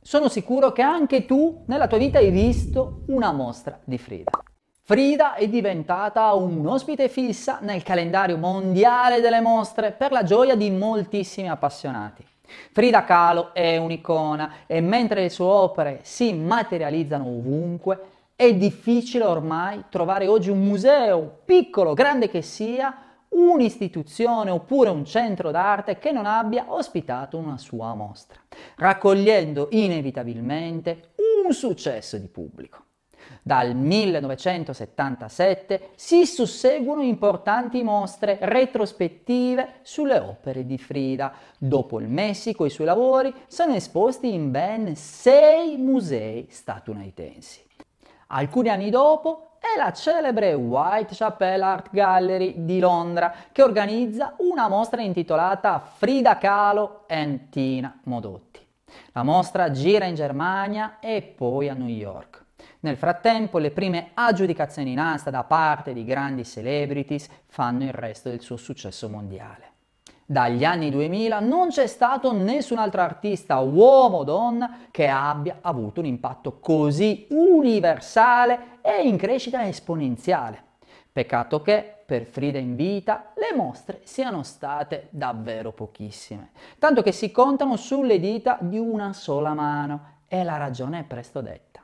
Sono sicuro che anche tu nella tua vita hai visto una mostra di Frida. Frida è diventata un ospite fissa nel calendario mondiale delle mostre per la gioia di moltissimi appassionati. Frida Kahlo è un'icona e mentre le sue opere si materializzano ovunque, è difficile ormai trovare oggi un museo, piccolo o grande che sia, un'istituzione oppure un centro d'arte che non abbia ospitato una sua mostra, raccogliendo inevitabilmente un successo di pubblico. Dal 1977 si susseguono importanti mostre retrospettive sulle opere di Frida. Dopo il Messico i suoi lavori sono esposti in ben 6 musei statunitensi. Alcuni anni dopo è la celebre Whitechapel Art Gallery di Londra che organizza una mostra intitolata Frida Kahlo and Tina Modotti. La mostra gira in Germania e poi a New York. Nel frattempo le prime aggiudicazioni in asta da parte di grandi celebrities fanno il resto del suo successo mondiale. Dagli anni 2000 non c'è stato nessun altro artista, uomo o donna, che abbia avuto un impatto così universale e in crescita esponenziale. Peccato che per Frida in vita le mostre siano state davvero pochissime, tanto che si contano sulle dita di una sola mano e la ragione è presto detta.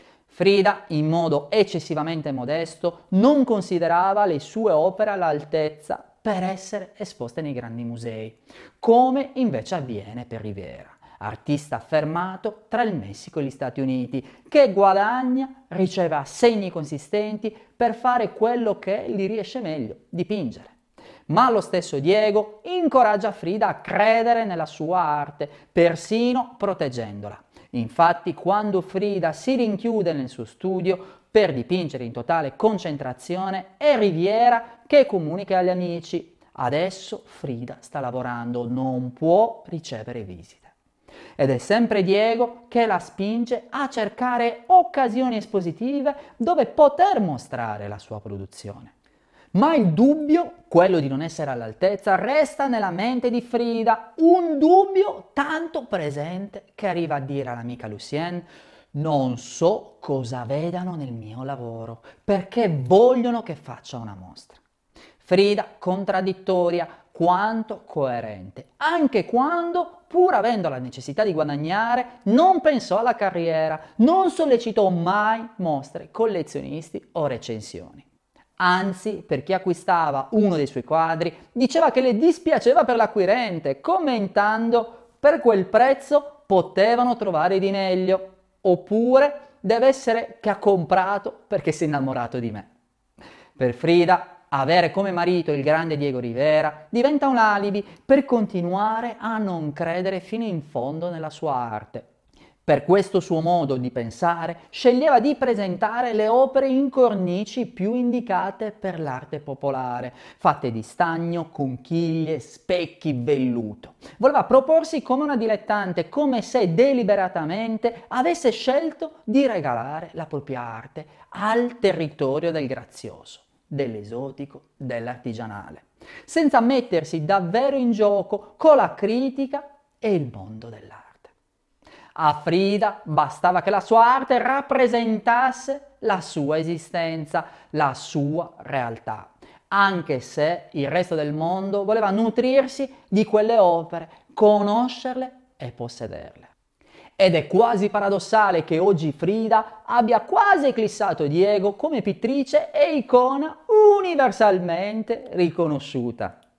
Frida, in modo eccessivamente modesto, non considerava le sue opere all'altezza per essere esposte nei grandi musei, come invece avviene per Rivera, artista affermato tra il Messico e gli Stati Uniti, che guadagna, riceve assegni consistenti per fare quello che gli riesce meglio, dipingere. Ma lo stesso Diego incoraggia Frida a credere nella sua arte, persino proteggendola. Infatti, quando Frida si rinchiude nel suo studio per dipingere in totale concentrazione, è Riviera che comunica agli amici: adesso Frida sta lavorando, non può ricevere visite. Ed è sempre Diego che la spinge a cercare occasioni espositive dove poter mostrare la sua produzione. Ma il dubbio, quello di non essere all'altezza, resta nella mente di Frida, un dubbio tanto presente che arriva a dire all'amica Lucienne: non so cosa vedano nel mio lavoro, perché vogliono che faccia una mostra. Frida, contraddittoria quanto coerente, anche quando, pur avendo la necessità di guadagnare, non pensò alla carriera, non sollecitò mai mostre, collezionisti o recensioni. Anzi, per chi acquistava uno dei suoi quadri, diceva che le dispiaceva per l'acquirente, commentando: per quel prezzo potevano trovare di meglio, oppure deve essere che ha comprato perché si è innamorato di me. Per Frida, avere come marito il grande Diego Rivera diventa un alibi per continuare a non credere fino in fondo nella sua arte. Per questo suo modo di pensare, sceglieva di presentare le opere in cornici più indicate per l'arte popolare, fatte di stagno, conchiglie, specchi, velluto. Voleva proporsi come una dilettante, come se deliberatamente avesse scelto di regalare la propria arte al territorio del grazioso, dell'esotico, dell'artigianale, senza mettersi davvero in gioco con la critica e il mondo dell'arte. A Frida bastava che la sua arte rappresentasse la sua esistenza, la sua realtà, anche se il resto del mondo voleva nutrirsi di quelle opere, conoscerle e possederle. Ed è quasi paradossale che oggi Frida abbia quasi eclissato Diego come pittrice e icona universalmente riconosciuta.